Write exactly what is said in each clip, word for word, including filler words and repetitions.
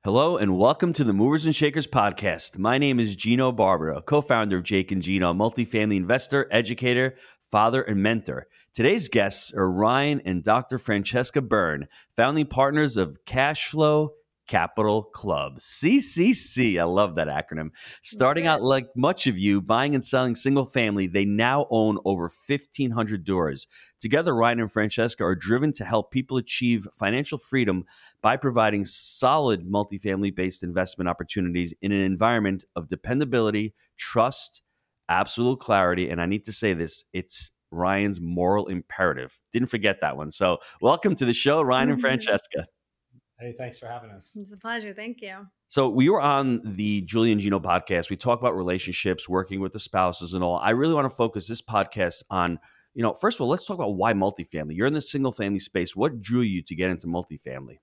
Hello and welcome to the Movers and Shakers podcast. My name is Gino Barbara, co-founder of Jake and Gino, a multifamily investor, educator, father, and mentor. Today's guests are Ryan and Doctor Francesca Byrne, founding partners of Cashflow Capital Club, C C C. I love that acronym. Starting out like much of you, buying and selling single family, they now own over fifteen hundred doors. Together, Ryan and Francesca are driven to help people achieve financial freedom by providing solid multifamily-based investment opportunities in an environment of dependability, trust, absolute clarity, and I need to say this, it's Ryan's moral imperative. Didn't forget that one. So welcome to the show, Ryan and Francesca. Hey, thanks for having us. It's a pleasure. Thank you. So we were on the Julie and Gino podcast. We talk about relationships, working with the spouses and all. I really want to focus this podcast on, you know, first of all, let's talk about why multifamily. You're in the single family space. What drew you to get into multifamily?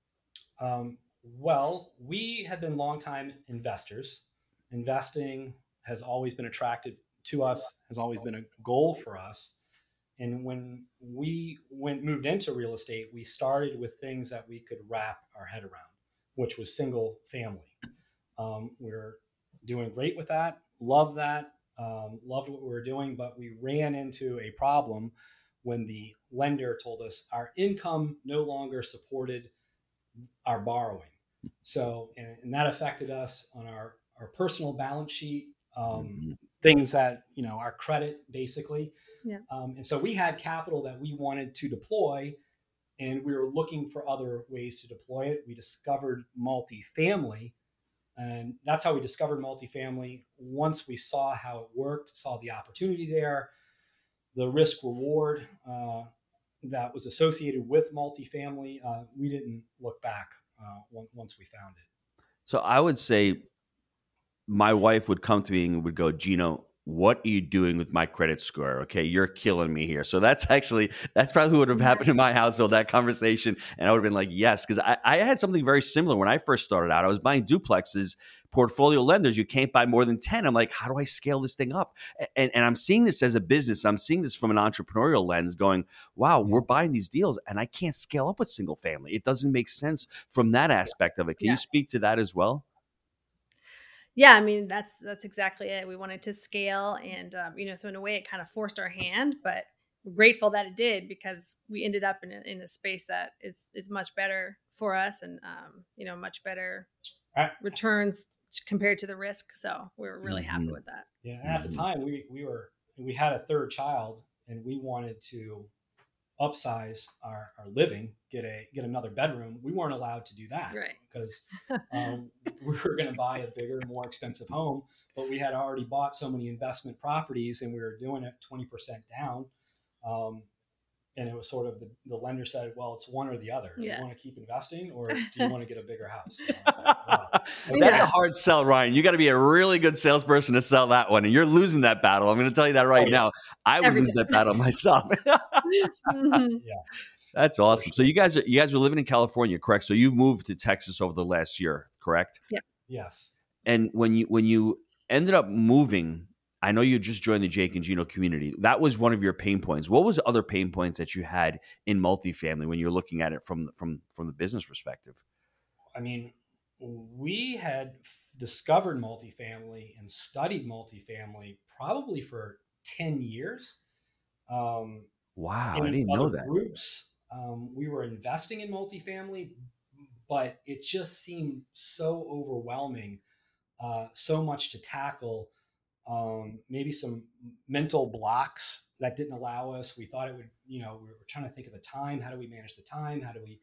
Um, well, we have been longtime investors. Investing has always been attractive to us, has always been a goal for us. And when we went moved into real estate, we started with things that we could wrap our head around, which was single family. Um, we're doing great with that. Love that. Um, loved what we were doing, but we ran into a problem when the lender told us our income no longer supported our borrowing. So, and, and that affected us on our, our personal balance sheet, um, mm-hmm. things that, you know, our credit basically. Yeah. Um, and so we had capital that we wanted to deploy and we were looking for other ways to deploy it. We discovered multifamily, and that's how we discovered multifamily. Once we saw how it worked, saw the opportunity there, the risk reward, uh, that was associated with multifamily, uh, we didn't look back uh, once we found it. So I would say my wife would come to me and would go, Gino, what are you doing with my credit score? Okay, you're killing me here. So that's actually, that's probably what would have happened in my household, that conversation. And I would have been like, yes, because I, I had something very similar when I first started out. I was buying duplexes, portfolio lenders. You can't buy more than ten. I'm like, how do I scale this thing up? And, and I'm seeing this as a business. I'm seeing this from an entrepreneurial lens going, wow, we're buying these deals and I can't scale up with single family. It doesn't make sense from that aspect of it. Can Yeah. you speak to that as well? Yeah, I mean, that's that's exactly it. We wanted to scale and, um, you know, so in a way it kind of forced our hand, but we're grateful that it did because we ended up in a, in a space that is, is much better for us and, um, you know, much better returns compared to the risk. So we were really happy with that. Yeah. And at the time we, we were, we had a third child and we wanted to upsize our, our living, get a get another bedroom. We weren't allowed to do that, right? Because um, we were going to buy a bigger, more expensive home, but we had already bought so many investment properties, and we were doing it twenty percent down. Um, and it was sort of the, the lender said, "Well, it's one or the other. Do Yeah. you want to keep investing, or do you want to get a bigger house?" And I was like, wow. That's Yeah. a hard sell, Ryan. You got to be a really good salesperson to sell that one. And you're losing that battle. I'm going to tell you that right Oh, yeah. now. I would Every lose that battle myself. Mhm. Yeah. That's awesome. So you guys are you guys are living in California, correct? So you've moved to Texas over the last year, correct? Yeah. Yes. And when you when you ended up moving, I know you just joined the Jake and Gino community. That was one of your pain points. What was the other pain points that you had in multifamily when you're looking at it from from from the business perspective? I mean, we had discovered multifamily and studied multifamily probably for ten years. Um, Wow, in I didn't other know that. Groups, um, we were investing in multifamily, but it just seemed so overwhelming, uh, so much to tackle, um, maybe some mental blocks that didn't allow us. We thought it would, you know, we were trying to think of the time. How do we manage the time? How do we,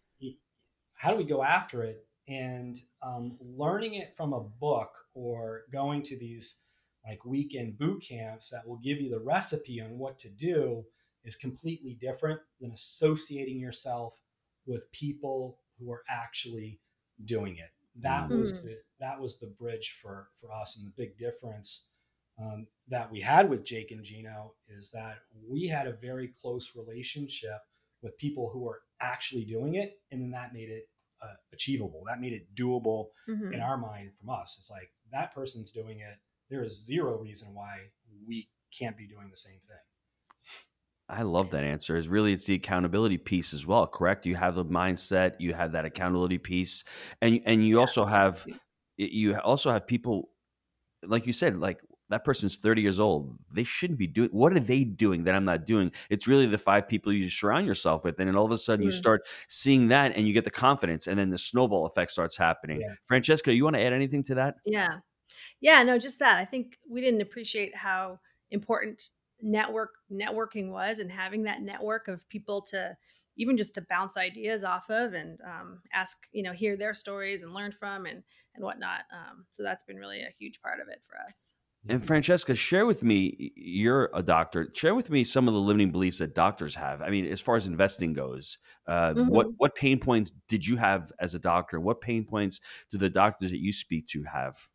how do we go after it? And um, learning it from a book or going to these like weekend boot camps that will give you the recipe on what to do is completely different than associating yourself with people who are actually doing it. That Mm-hmm. was the that was the bridge for for us, and the big difference um, that we had with Jake and Gino is that we had a very close relationship with people who were actually doing it, and then that made it uh, achievable. That made it doable Mhm. in our mind from us. It's like that person's doing it. There is zero reason why we can't be doing the same thing. I love that answer. Is really it's the accountability piece as well, correct? You have the mindset, you have that accountability piece, and and you Yeah, also that's have huge. you also have people like you said, like that person's thirty years old. They shouldn't be doing what are they doing that I'm not doing? It's really the five people you surround yourself with. And then all of a sudden you Mm, start seeing that and you get the confidence and then the snowball effect starts happening. Yeah. Francesca, you want to add anything to that? yeah. Yeah, no, just that. I think we didn't appreciate how important network networking was, and having that network of people to even just to bounce ideas off of, and um, ask, you know, hear their stories and learn from, and and whatnot. Um, so that's been really a huge part of it for us. And Yeah, Francesca, share with me, you're a doctor. Share with me some of the limiting beliefs that doctors have. I mean, as far as investing goes, uh, what Mhm. what pain points did you have as a doctor? What pain points do the doctors that you speak to have?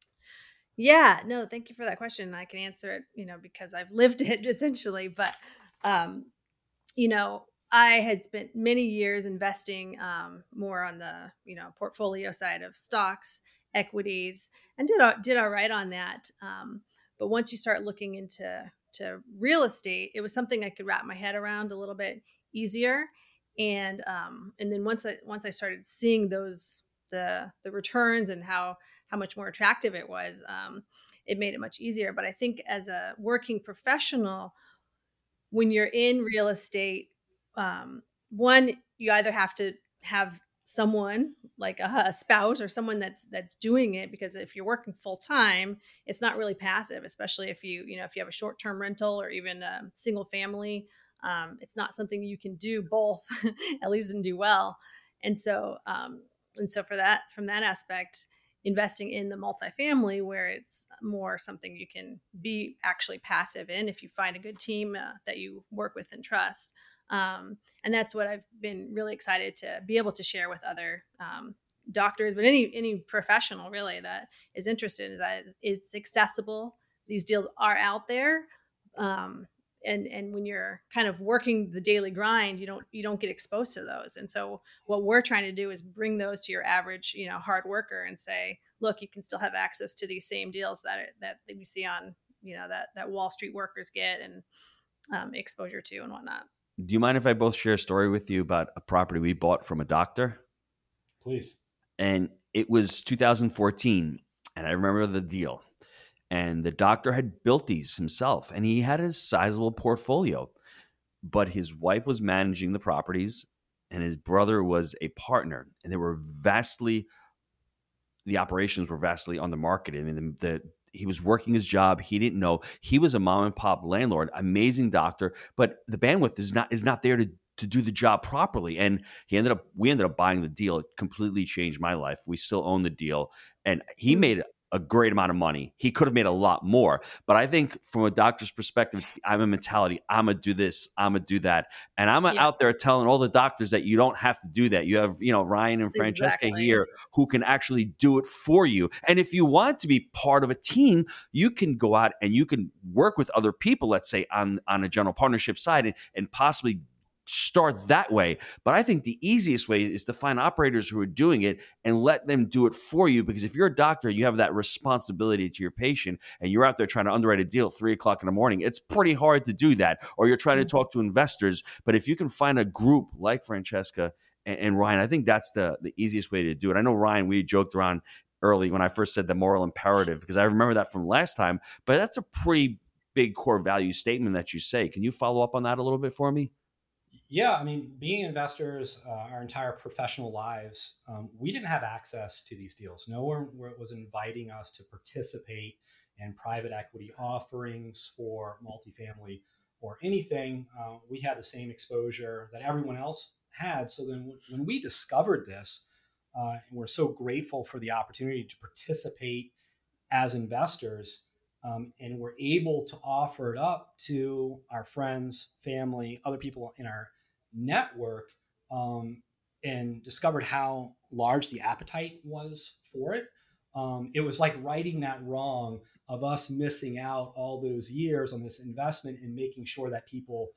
Yeah, no, thank you for that question. I can answer it, you know, because I've lived it essentially. But, um, you know, I had spent many years investing um, more on the, you know, portfolio side of stocks, equities, and did all- did all right on that. Um, but once you start looking into to real estate, it was something I could wrap my head around a little bit easier. And um, and then once I once I started seeing those the the returns and how how much more attractive it was, um, it made it much easier. But I think as a working professional, when you're in real estate, um, one, you either have to have someone like a, a spouse or someone that's that's doing it, because if you're working full time, it's not really passive, especially if you you know if you have a short term rental or even a single family. Um, it's not something you can do both, at least and do well. And so um, and so for that from that aspect, investing in the multifamily, where it's more something you can be actually passive in if you find a good team uh, that you work with and trust. Um, and that's what I've been really excited to be able to share with other um, doctors, but any any professional really that is interested, is that it's accessible. These deals are out there. Um, and and when you're kind of working the daily grind, you don't you don't get exposed to those. And so what we're trying to do is bring those to your average, you know, hard worker, and say, look, you can still have access to these same deals that that we see on, you know, that that Wall Street workers get, and um, exposure to and whatnot. Do you mind if I both share a story with you about a property we bought from a doctor? please. And it was two thousand fourteen, and I remember the deal. And the doctor had built these himself, and he had a sizable portfolio, but his wife was managing the properties, and his brother was a partner, and they were vastly the operations were vastly on the market. I mean, the, the he was working his job. He didn't know he was a mom and pop landlord, amazing doctor, but the bandwidth is not is not there to to do the job properly. And he ended up we ended up buying the deal. It completely changed my life. We still own the deal, and he Mm. made a great amount of money. He could have made a lot more, but I think from a doctor's perspective, it's the I'm a mentality. I'm gonna do this. I'm gonna do that, and I'm Yeah, out there telling all the doctors that you don't have to do that. You have you know Ryan and Francesca exactly. here who can actually do it for you. And if you want to be part of a team, you can go out and you can work with other people, let's say on, on a general partnership side, and, and possibly start that way. But I think the easiest way is to find operators who are doing it and let them do it for you. Because if you're a doctor, you have that responsibility to your patient and you're out there trying to underwrite a deal at three o'clock in the morning. It's pretty hard to do that. Or you're trying to Mhm. talk to investors. But if you can find a group like Francesca and, and Ryan, I think that's the the easiest way to do it. I know, Ryan, we joked around early when I first said the moral imperative, because I remember that from last time, but that's a pretty big core value statement that you say. Can you follow up on that a little bit for me? Yeah, I mean, being investors, uh, our entire professional lives, um, we didn't have access to these deals. No one was inviting us to participate in private equity offerings for multifamily or anything. Uh, we had the same exposure that everyone else had. So then, w- when we discovered this, uh, and we're so grateful for the opportunity to participate as investors, um, and we're able to offer it up to our friends, family, other people in our network, um, and discovered how large the appetite was for it. Um, it was like righting that wrong of us missing out all those years on this investment and making sure that people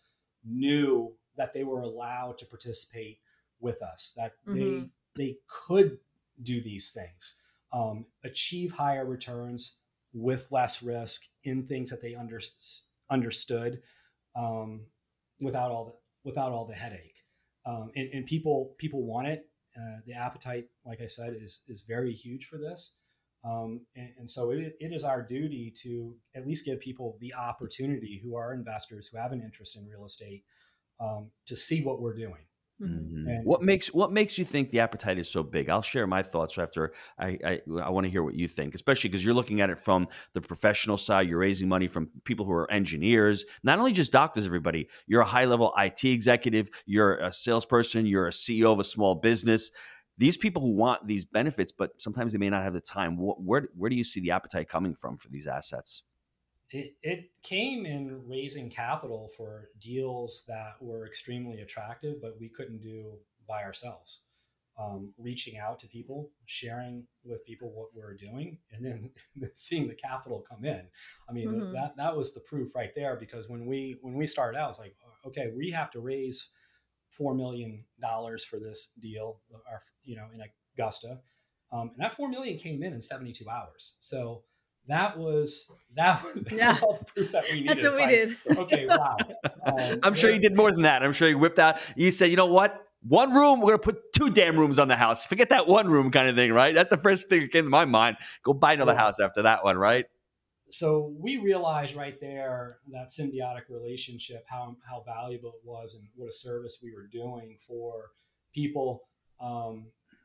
knew that they were allowed to participate with us, that they Mhm. they could do these things, um, achieve higher returns with less risk in things that they under, understood. Um, without all the without all the headache. Um, and, and people people want it. Uh, the appetite, like I said, is is very huge for this. Um, and, and so it, it is our duty to at least give people the opportunity who are investors who have an interest in real estate um, to see what we're doing. Mm-hmm. And what makes what makes you think the appetite is so big? I'll share my thoughts after I I, I want to hear what you think, especially because you're looking at it from the professional side. You're raising money from people who are engineers, not only just doctors. Everybody, you're a high level I T executive. You're a salesperson. You're a C E O of a small business. These people who want these benefits, but sometimes they may not have the time. Where where do you see the appetite coming from for these assets? It, it came in raising capital for deals that were extremely attractive, but we couldn't do by ourselves. Um, reaching out to people, sharing with people what we're doing, and then seeing the capital come in. I mean, mm-hmm. that that was the proof right there. Because when we when we started out, it's like, okay, we have to raise four million dollars for this deal, our, you know, in Augusta, um, and that four million came in in seventy-two hours. So. That was that was, that yeah. was all the proof that we needed. That's what we like, did. Okay, wow. Um, I'm sure you did more than that. I'm sure you whipped out. You said, you know what? One room, we're going to put two damn rooms on the house. Forget that one room kind of thing, right? That's the first thing that came to my mind. Go buy another yeah. house after that one, right? So we realized right there that symbiotic relationship, how how valuable it was, and what a service we were doing for people um,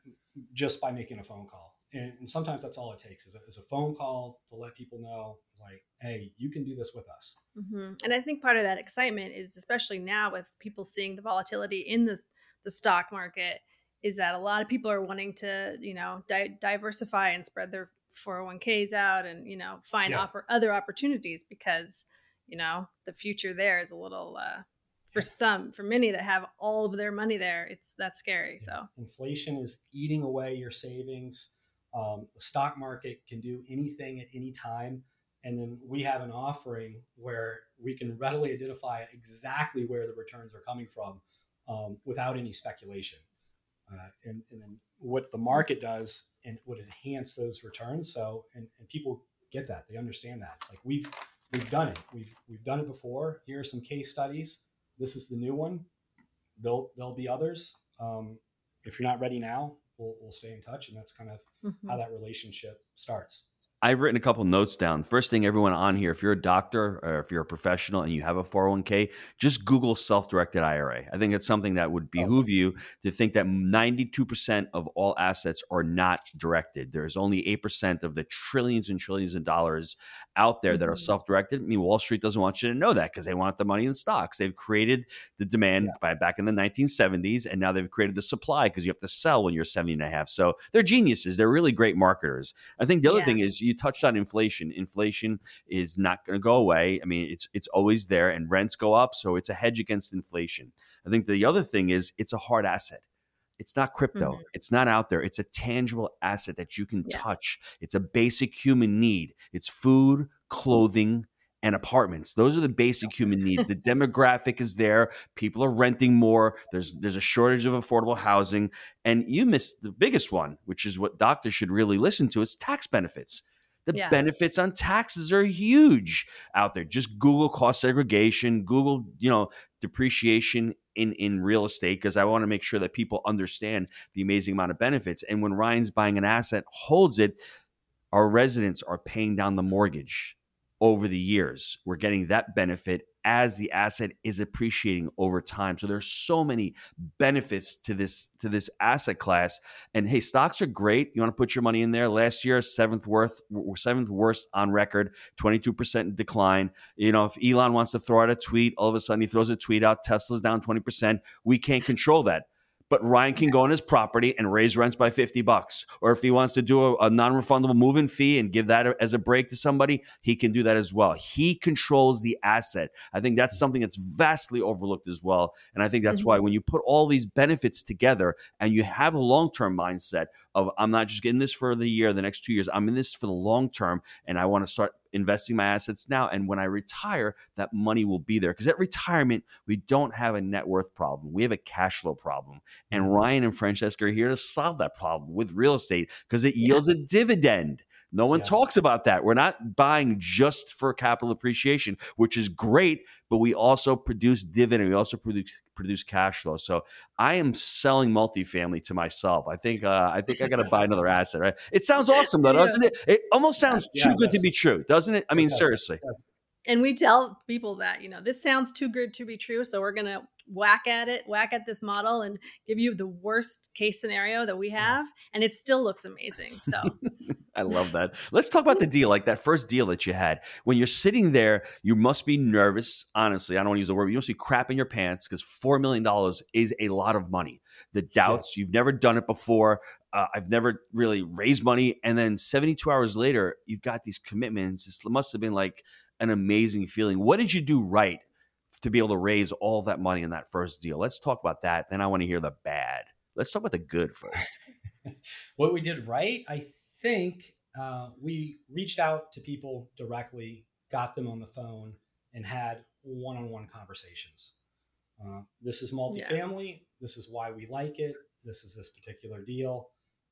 just by making a phone call. And, and sometimes that's all it takes is a, is a phone call to let people know, like, hey, you can do this with us. Mm-hmm. And I think part of that excitement is, especially now with people seeing the volatility in the, the stock market, is that a lot of people are wanting to, you know, di- diversify and spread their four oh one k's out and, you know, find yeah. oppor- other opportunities because, you know, the future there is a little, uh, for some, for many that have all of their money there, it's that's scary. Yeah. So inflation is eating away your savings. Um, the stock market can do anything at any time. And then we have an offering where we can readily identify exactly where the returns are coming from um, without any speculation. Uh, and, and then what the market does and would enhance those returns. So, and, and people get that, they understand that. It's like, we've, we've done it. We've, we've done it before. Here are some case studies. This is the new one. There'll, there'll be others. Um, if you're not ready now, We'll, we'll stay in touch. And that's kind of mm-hmm. how that relationship starts. I've written a couple notes down. First thing, everyone on here, if you're a doctor or if you're a professional and you have a four oh one k, just Google self-directed I R A. I think it's something that would behoove you to think that ninety-two percent of all assets are not directed. There's only eight percent of the trillions and trillions of dollars out there mm-hmm. that are self-directed. I mean, Wall Street doesn't want you to know that because they want the money in stocks. They've created the demand yeah. by back in the nineteen seventies, and now they've created the supply because you have to sell when you're seventy and a half. So they're geniuses. They're really great marketers. I think the other yeah. thing is, you touched on inflation. Inflation is not going to go away. I mean, it's it's always there, and rents go up, so it's a hedge against inflation. I think the other thing is it's a hard asset. It's not crypto. Mm-hmm. It's not out there. It's a tangible asset that you can yeah. touch. It's a basic human need. It's food, clothing, and apartments. Those are the basic human needs. The demographic is there. People are renting more. There's there's a shortage of affordable housing. And you missed the biggest one, which is what doctors should really listen to, is tax benefits. The yeah. benefits on taxes are huge out there. Just Google cost segregation, Google, you know, depreciation in, in real estate, because I want to make sure that people understand the amazing amount of benefits. And when Ryan's buying an asset, holds it, our residents are paying down the mortgage over the years. We're getting that benefit as the asset is appreciating over time. So there's so many benefits to this to this asset class. And hey, stocks are great. You want to put your money in there. Last year, seventh worst, seventh worst on record, twenty-two percent decline. You know, if Elon wants to throw out a tweet, all of a sudden he throws a tweet out, Tesla's down twenty percent. We can't control that. But Ryan can go on his property and raise rents by fifty bucks. Or if he wants to do a, a non-refundable move-in fee and give that as a break to somebody, he can do that as well. He controls the asset. I think that's something that's vastly overlooked as well. And I think that's mm-hmm. why when you put all these benefits together and you have a long-term mindset of, I'm not just getting this for the year, the next two years, I'm in this for the long term, and I want to start investing my assets now. And when I retire, that money will be there. Because at retirement, we don't have a net worth problem. We have a cash flow problem. And Ryan and Francesca are here to solve that problem with real estate because it yields yeah. a dividend. No one Yes. talks about that. We're not buying just for capital appreciation, which is great, but we also produce dividend. We also produce produce cash flow. So I am selling multifamily to myself. I think uh, I think I got to buy another asset. Right? It sounds awesome, though, Yeah. doesn't it? It almost sounds Yeah, too it good to does. be true, doesn't it? I It mean, does. seriously. It does. And we tell people that, you know, this sounds too good to be true. So we're going to whack at it, whack at this model and give you the worst case scenario that we have. And it still looks amazing. So I love that. Let's talk about the deal, like that first deal that you had. When you're sitting there, you must be nervous. Honestly, I don't want to use the word, but you must be crapping your pants because four million dollars is a lot of money. The doubts, Yes. you've never done it before. Uh, I've never really raised money. And then seventy-two hours later, you've got these commitments. This must have been like an amazing feeling. What did you do right to be able to raise all that money in that first deal? Let's talk about that. Then I want to hear the bad. Let's talk about the good first. What we did right, I think uh, we reached out to people directly, got them on the phone, and had one-on-one conversations. Uh, this is multifamily. Yeah. This is why we like it. This is this particular deal.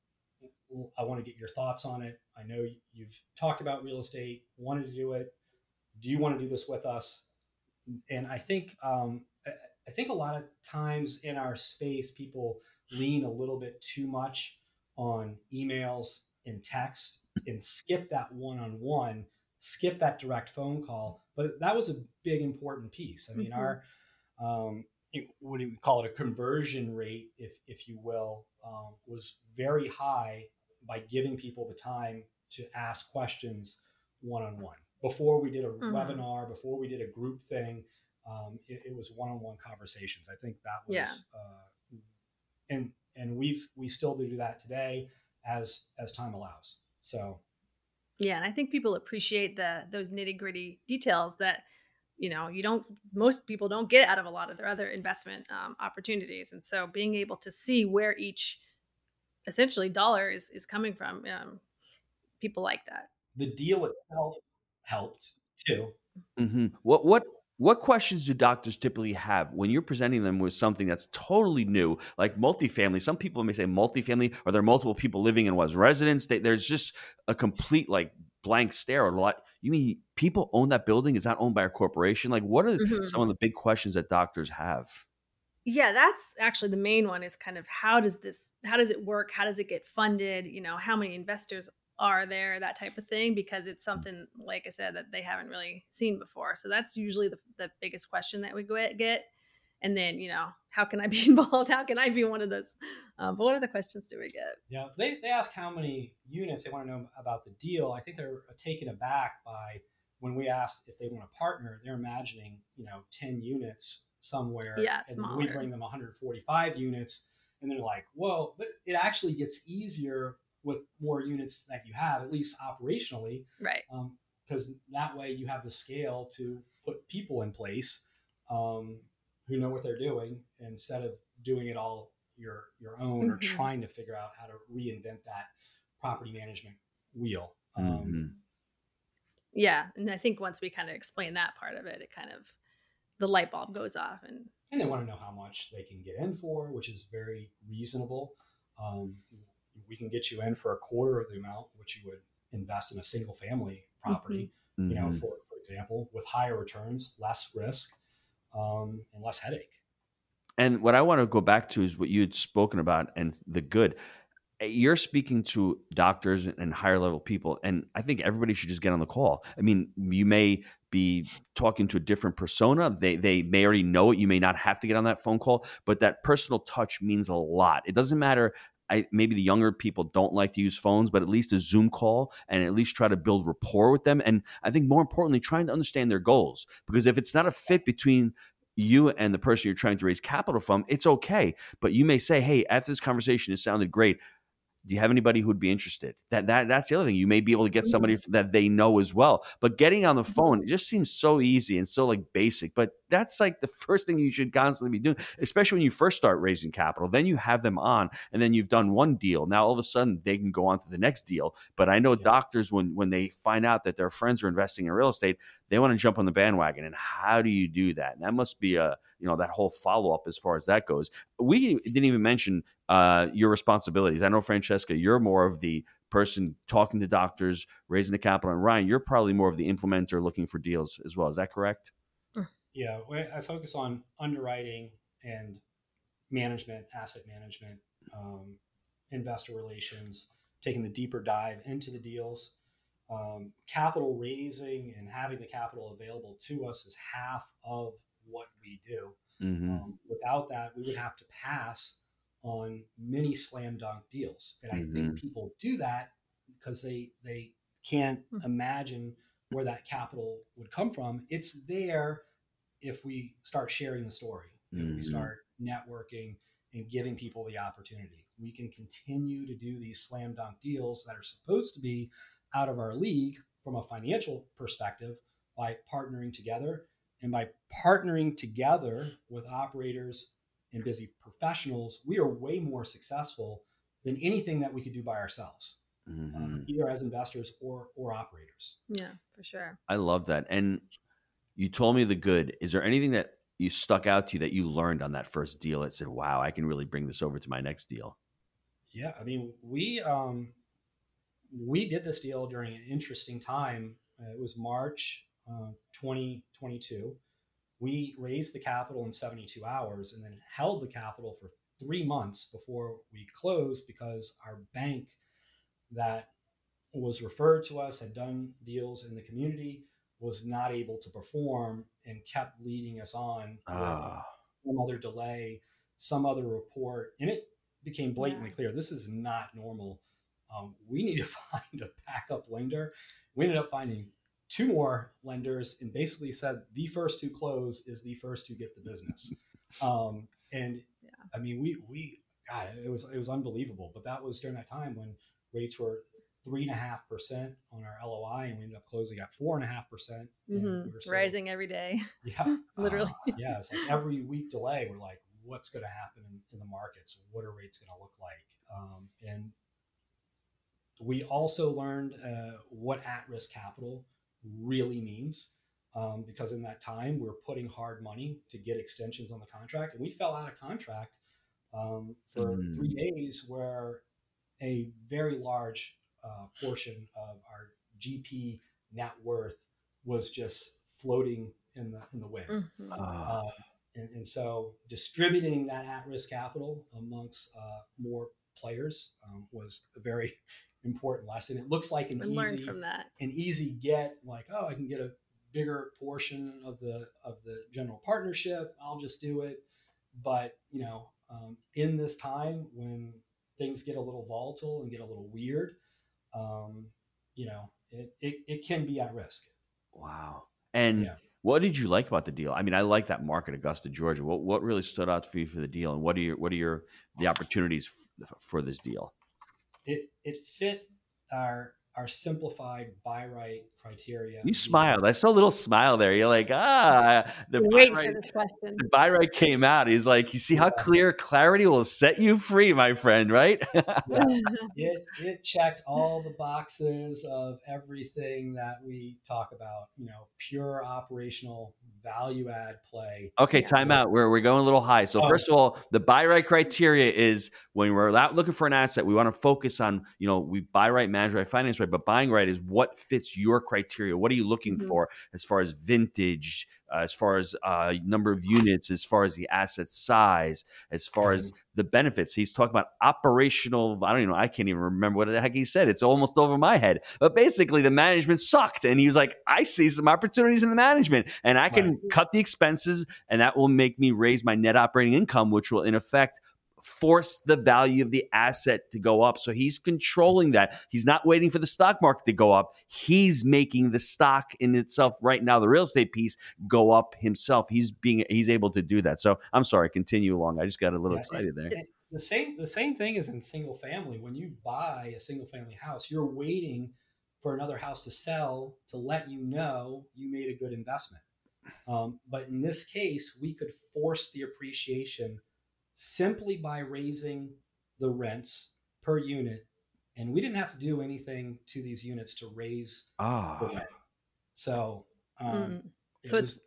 I want to get your thoughts on it. I know you've talked about real estate, wanted to do it. Do you want to do this with us? And I think um, I think a lot of times in our space, people lean a little bit too much on emails and text and skip that one-on-one, skip that direct phone call. But that was a big, important piece. I mean, mm-hmm. our, um, it, what do we call it? A conversion rate, if, if you will, um, was very high by giving people the time to ask questions one-on-one. Before we did a mm-hmm. webinar, before we did a group thing, um, it, it was one-on-one conversations. I think that was, yeah. uh, and and we've we still do that today as as time allows. So, yeah, and I think people appreciate the those nitty-gritty details that you know you don't most people don't get out of a lot of their other investment um, opportunities, and so being able to see where each essentially dollar is is coming from, um, people like that. The deal itself helped too. Mm-hmm. What what what questions do doctors typically have when you're presenting them with something that's totally new, like multifamily? Some people may say multifamily. Are there multiple people living in was residence? They, there's just a complete like blank stare. A lot. You mean people own that building? Is that owned by a corporation? Like, what are mm-hmm. some of the big questions that doctors have? Yeah, that's actually the main one. Is kind of how does this? How does it work? How does it get funded? You know, how many investors are there, that type of thing, because it's something, like I said, that they haven't really seen before. So that's usually the, the biggest question that we get. And then, you know, how can I be involved? How can I be one of those? Um, but what other questions do we get? Yeah, they, they ask how many units they want to know about the deal. I think they're taken aback by when we asked if they want to partner, they're imagining, you know, ten units somewhere. Yeah, and smaller. We bring them one hundred forty-five units and they're like, whoa, but it actually gets easier with more units that you have, at least operationally. Right. Um, because that way you have the scale to put people in place um, who know what they're doing instead of doing it all your your own mm-hmm. or trying to figure out how to reinvent that property management wheel. Um, mm-hmm. Yeah. And I think once we kind of explain that part of it, it kind of, the light bulb goes off. And, and they want to know how much they can get in for, which is very reasonable. Um, we can get you in for a quarter of the amount which you would invest in a single family property, mm-hmm. you know, for, for example, with higher returns, less risk, um, and less headache. And what I want to go back to is what you had spoken about and the good. You're speaking to doctors and higher level people, and I think everybody should just get on the call. I mean, you may be talking to a different persona. They they may already know it. You may not have to get on that phone call, but that personal touch means a lot. It doesn't matter. I, maybe the younger people don't like to use phones, but at least a Zoom call and at least try to build rapport with them. And I think more importantly, trying to understand their goals, because if it's not a fit between you and the person you're trying to raise capital from, it's okay. But you may say, hey, after this conversation, it sounded great. Do you have anybody who would be interested? That that that's the other thing. You may be able to get somebody that they know as well. But getting on the phone, it just seems so easy and so like basic. But that's like the first thing you should constantly be doing, especially when you first start raising capital. Then you have them on, and then you've done one deal. Now all of a sudden they can go on to the next deal. But I know yeah. doctors, when when they find out that their friends are investing in real estate, they want to jump on the bandwagon. And how do you do that? And that must be a you know that whole follow up as far as that goes. We didn't even mention uh, your responsibilities. I know, Francesca, you're more of the person talking to doctors, raising the capital. And Ryan, you're probably more of the implementer looking for deals as well. Is that correct? Yeah, I focus on underwriting and management, asset management, um, investor relations, taking the deeper dive into the deals. Um, capital raising and having the capital available to us is half of what we do. Mm-hmm. Um, without that, we would have to pass on many slam dunk deals. And I Mm-hmm. think people do that because they they can't imagine where that capital would come from. It's there if we start sharing the story, if Mm-hmm. we start networking and giving people the opportunity. We can continue to do these slam dunk deals that are supposed to be out of our league from a financial perspective by partnering together. And by partnering together with operators and busy professionals, we are way more successful than anything that we could do by ourselves, Mm-hmm. um, either as investors or or operators. Yeah, for sure. I love that. And you told me the good. Is there anything that you stuck out to you that you learned on that first deal that said, wow, I can really bring this over to my next deal? Yeah, I mean, we um, we did this deal during an interesting time. Uh, it was March uh, twenty twenty-two. We raised the capital in seventy-two hours and then held the capital for three months before we closed because our bank that was referred to us, had done deals in the community, was not able to perform and kept leading us on with Ah. some other delay, some other report. And it became blatantly Yeah. clear this is not normal. Um, we need to find a backup lender. We ended up finding two more lenders and basically said the first to close is the first to get the business. Um, and Yeah. I mean, we, we, God, it was, it was unbelievable, but that was during that time when rates were three and a half percent on our L O I and we ended up closing at four and a half percent. Mm-hmm. Rising every day. Yeah. Literally. Uh, yeah. It's like every week delay, we're like, what's going to happen in, in the markets? What are rates going to look like? Um, and we also learned uh, what at-risk capital really means, um, because in that time we were putting hard money to get extensions on the contract, and we fell out of contract um, for Mm. three days where a very large uh, portion of our G P net worth was just floating in the in the wind. Mm-hmm. Ah. Uh, and, and so distributing that at-risk capital amongst uh, more players um, was a very important lesson. It looks like an We learned easy from that. an easy get, like, oh, I can get a bigger portion of the of the general partnership. I'll just do it. But you know, um, in this time when things get a little volatile and get a little weird, um, you know, it, it it can be at risk. Wow. And Yeah. what did you like about the deal? I mean, I like that market, Augusta, Georgia. What what really stood out for you for the deal, and what are your what are your the opportunities f- for this deal? It it fit our our simplified buy right criteria. You smiled. I saw a little smile there. You're like, ah, the We're buy waiting right, for this question. the buy right came out. He's like, you see how Yeah. clear clarity will set you free, my friend, right? Yeah. It it checked all the boxes of everything that we talk about. You know, pure operational value add play. Okay, Yeah. time out. We're, we're going a little high. So Oh. first of all, the buy right criteria is when we're out looking for an asset, we want to focus on, you know, we buy right, manage right, finance right, but buying right is what fits your criteria. What are you looking Mhm. for as far as vintage, uh, as far as uh, number of units, as far as the asset size, as far as the benefits? He's talking about operational, I don't even know, I can't even remember what the heck he said. It's almost over my head. But basically the management sucked. And he was like, I see some opportunities in the management and I can Right. cut the expenses and that will make me raise my net operating income, which will in effect force the value of the asset to go up. So he's controlling that. He's not waiting for the stock market to go up. He's making the stock in itself right now, the real estate piece, go up himself. He's being he's able to do that. So I'm sorry, continue along. I just got a little Yeah, excited there. it- the same the same thing is in single family. When you buy a single family house, you're waiting for another house to sell to let you know you made a good investment. Um, but in this case, we could force the appreciation simply by raising the rents per unit, and we didn't have to do anything to these units to raise the Ah, rent. So, um, Mm. it So was- it's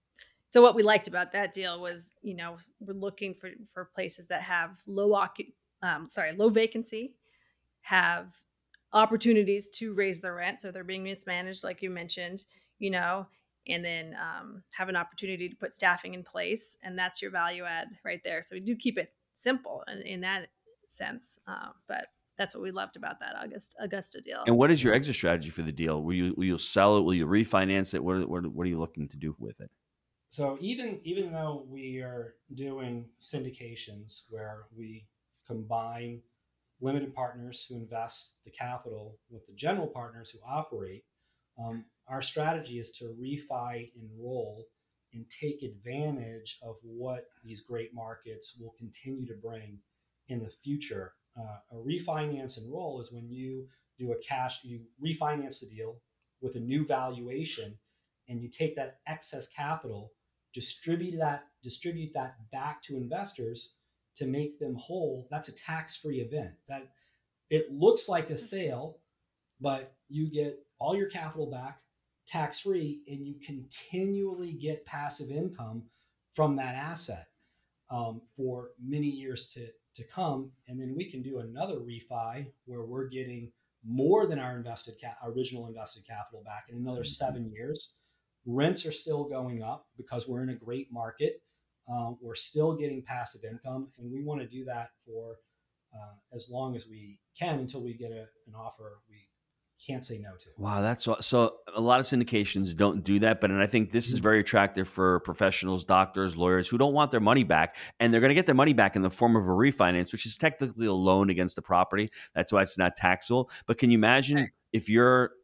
so what we liked about that deal was, you know, we're looking for for places that have low occu- um sorry, low vacancy, have opportunities to raise the rent. So they're being mismanaged, like you mentioned, you know, and then um, have an opportunity to put staffing in place. And that's your value add right there. So we do keep it simple in, in that sense. Uh, but that's what we loved about that August Augusta deal. And what is your exit strategy for the deal? Will you will you sell it? Will you refinance it? What are, what are, what are you looking to do with it? So even even though we are doing syndications where we combine limited partners who invest the capital with the general partners who operate, um, our strategy is to refi and roll and take advantage of what these great markets will continue to bring in the future. Uh, a refinance and roll is when you do a cash, you refinance the deal with a new valuation, and you take that excess capital, distribute that, distribute that back to investors to make them whole. That's a tax-free event. That it looks like a sale, but you get all your capital back tax-free, and you continually get passive income from that asset um, for many years to, to come. And then we can do another refi where we're getting more than our invested ca- original invested capital back in another seven years. Rents are still going up because we're in a great market. Um, we're still getting passive income, and we want to do that for uh, as long as we can until we get a, an offer we can't say no to. Wow, that's so, so. A lot of syndications don't do that, but and I think this is very attractive for professionals, doctors, lawyers who don't want their money back, and they're going to get their money back in the form of a refinance, which is technically a loan against the property. That's why it's not taxable. But can you imagine Right. if you're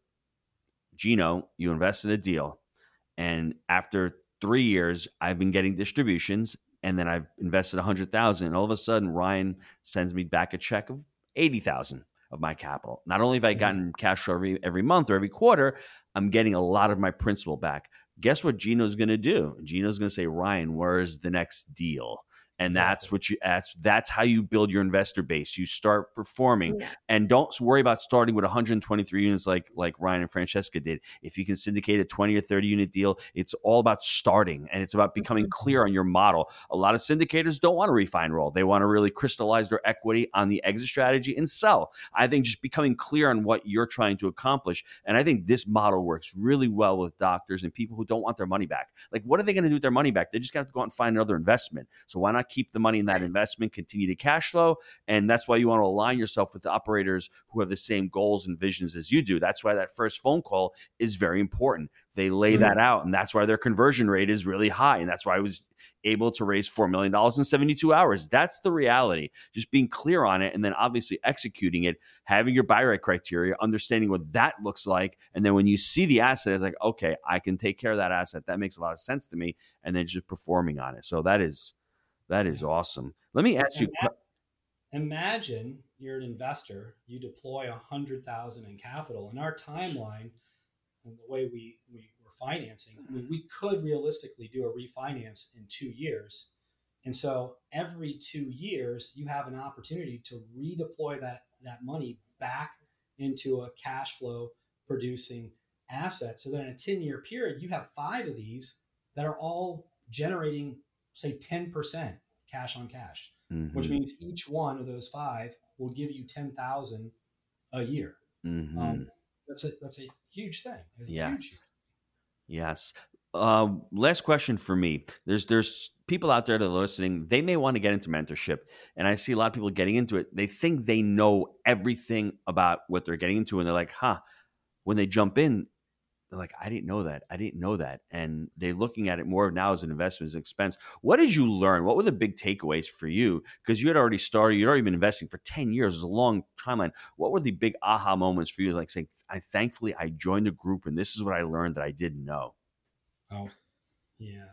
Gino, you invest in a deal, and after three years, I've been getting distributions, and then I've invested a hundred thousand, and all of a sudden, Ryan sends me back a check of eighty thousand of my capital. Not only have I gotten cash flow every every month or every quarter, I'm getting a lot of my principal back. Guess what Gino's going to do? Gino's going to say, Ryan, where's the next deal? And Exactly. that's what you that's that's how you build your investor base. You start performing, Yeah. and don't worry about starting with one hundred twenty-three units like like Ryan and Francesca did. If you can syndicate a twenty or thirty unit deal, it's all about starting, and it's about becoming Mhm. clear on your model. A lot of syndicators don't want to refine roll. They want to really crystallize their equity on the exit strategy and sell. I think just becoming clear on what you're trying to accomplish. And I think this model works really well with doctors and people who don't want their money back. Like, what are they going to do with their money back? They just got to go out and find another investment. So why not keep the money in that Right. investment, continue to cash flow? And that's why you want to align yourself with the operators who have the same goals and visions as you do. That's why that first phone call is very important. They lay Mhm. that out, and that's why their conversion rate is really high. And that's why I was able to raise four million dollars in seventy-two hours. That's the reality. Just being clear on it, and then obviously executing it, having your buy right criteria, understanding what that looks like. And then when you see the asset, it's like, okay, I can take care of that asset. That makes a lot of sense to me. And then just performing on it. So that is, that is awesome. Let me ask you. Ima- Imagine you're an investor, you deploy a hundred thousand in capital. In our timeline and the way we, we were financing, I mean, we could realistically do a refinance in two years. And so every two years, you have an opportunity to redeploy that, that money back into a cash flow producing asset. So that in a ten year period, you have five of these that are all generating, say, ten percent cash on cash, Mhm. which means each one of those five will give you ten thousand a year. Mhm. Um, that's a, that's a huge thing. A Yes. huge, Yes. Uh, last question for me. There's there's people out there that are listening. They may want to get into mentorship, and I see a lot of people getting into it. They think they know everything about what they're getting into, and they're like, "Huh." When they jump in, they're like, "I didn't know that. I didn't know that." And they're looking at it more now as an investment, as an expense. What did you learn? What were the big takeaways for you? Because you had already started. You'd already been investing for ten years. It was a long timeline. What were the big aha moments for you? Like saying, "I thankfully I joined a group, and this is what I learned that I didn't know." oh, yeah.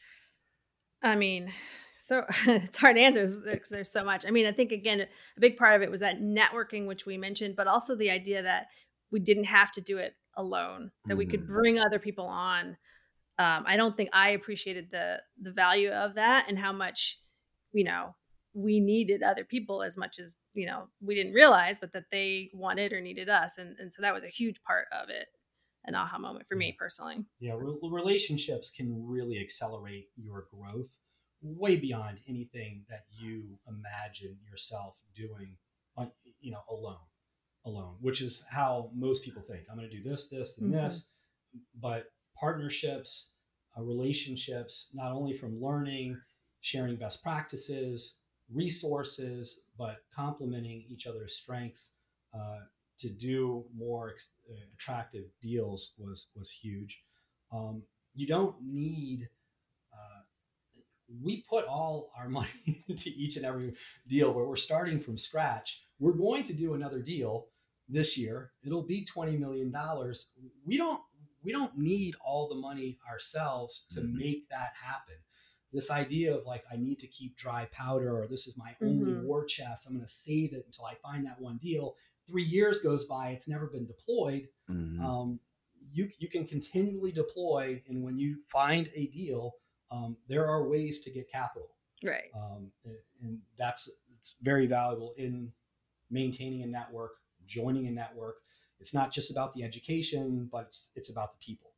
I mean, so it's hard to answer because there's so much. I mean, I think again, a big part of it was that networking, which we mentioned, but also the idea that we didn't have to do it alone, that we could Mhm. bring other people on. Um, I don't think I appreciated the the value of that and how much, you know, we needed other people as much as, you know, we didn't realize, but that they wanted or needed us. And, and so that was a huge part of it, an aha moment for me personally. Yeah, re- relationships can really accelerate your growth way beyond anything that you imagine yourself doing on, you know, alone. alone, which is how most people think. I'm going to do this, this, and mm-hmm. this. But partnerships, uh, relationships, not only from learning, sharing best practices, resources, but complementing each other's strengths uh, to do more ex- uh, attractive deals was was huge. Um, you don't need. Uh, we put all our money into each and every deal where we're starting from scratch. We're going to do another deal this year. It'll be twenty million dollars. We don't we don't need all the money ourselves to mm-hmm. make that happen. This idea of like, I need to keep dry powder, or this is my only mm-hmm. war chest. I'm going to save it until I find that one deal. Three years goes by, it's never been deployed. Mm-hmm. Um, you you can continually deploy, and when you find a deal, um, there are ways to get capital. Right. Um, and, and that's it's very valuable in maintaining a network, joining a network. It's not just about the education, but it's it's about the people.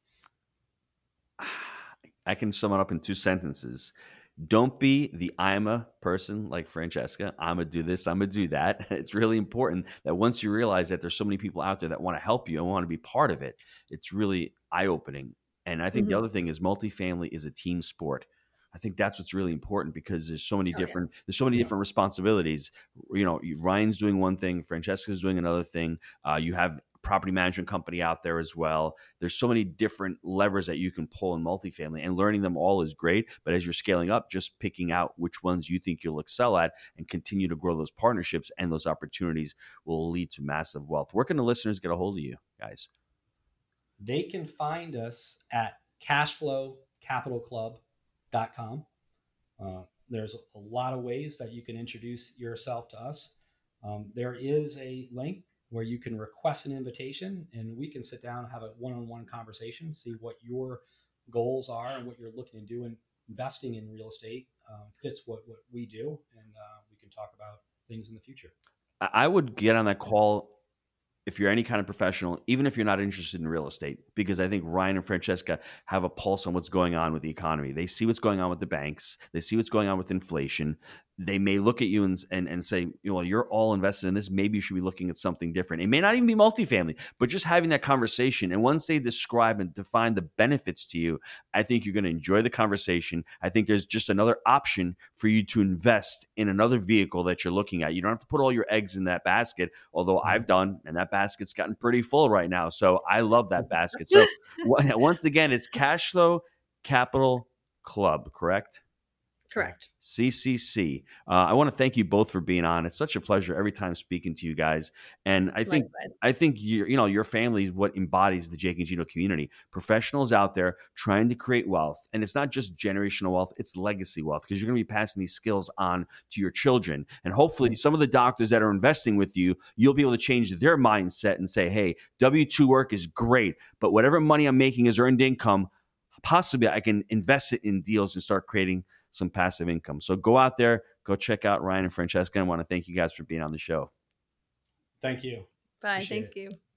I can sum it up in two sentences. Don't be the I'm a person like Francesca. I'm going to do this. I'm going to do that. It's really important that once you realize that there's so many people out there that want to help you and want to be part of it, it's really eye-opening. And I think mm-hmm. the other thing is multifamily is a team sport. I think that's what's really important because there's so many oh, different, yes. there's so many yeah. different responsibilities. You know, Ryan's doing one thing, Francesca's doing another thing. Uh, you have property management company out there as well. There's so many different levers that you can pull in multifamily, and learning them all is great. But as you're scaling up, just picking out which ones you think you'll excel at and continue to grow those partnerships and those opportunities will lead to massive wealth. Where can the listeners get a hold of you guys? They can find us at cashflow capital club dot com. Uh, there's a lot of ways that you can introduce yourself to us. Um, there is a link where you can request an invitation, and we can sit down and have a one-on-one conversation, see what your goals are and what you're looking to do. And investing in real estate um, fits what, what we do, and uh, we can talk about things in the future. I would get on that call if you're any kind of professional, even if you're not interested in real estate, because I think Ryan and Francesca have a pulse on what's going on with the economy. They see what's going on with the banks. They see what's going on with inflation. They may look at you and, and, and say, you know, you're all invested in this. Maybe you should be looking at something different. It may not even be multifamily, but just having that conversation. And once they describe and define the benefits to you, I think you're going to enjoy the conversation. I think there's just another option for you to invest in another vehicle that you're looking at. You don't have to put all your eggs in that basket, although I've done, and that basket's gotten pretty full right now. So I love that basket. So once again, it's Cashflow Capital Club, correct? Correct. C C C. Uh, I want to thank you both for being on. It's such a pleasure every time speaking to you guys. And I think Likewise. I think you you know your family is what embodies the Jake and Gino community. Professionals out there trying to create wealth, and it's not just generational wealth; it's legacy wealth, because you're going to be passing these skills on to your children. And hopefully, some of the doctors that are investing with you, you'll be able to change their mindset and say, "Hey, W two work is great, but whatever money I'm making is earned income. Possibly, I can invest it in deals and start creating some passive income." So go out there, go check out Ryan and Francesca. I want to thank you guys for being on the show. Thank you. Bye. Appreciate thank it. you.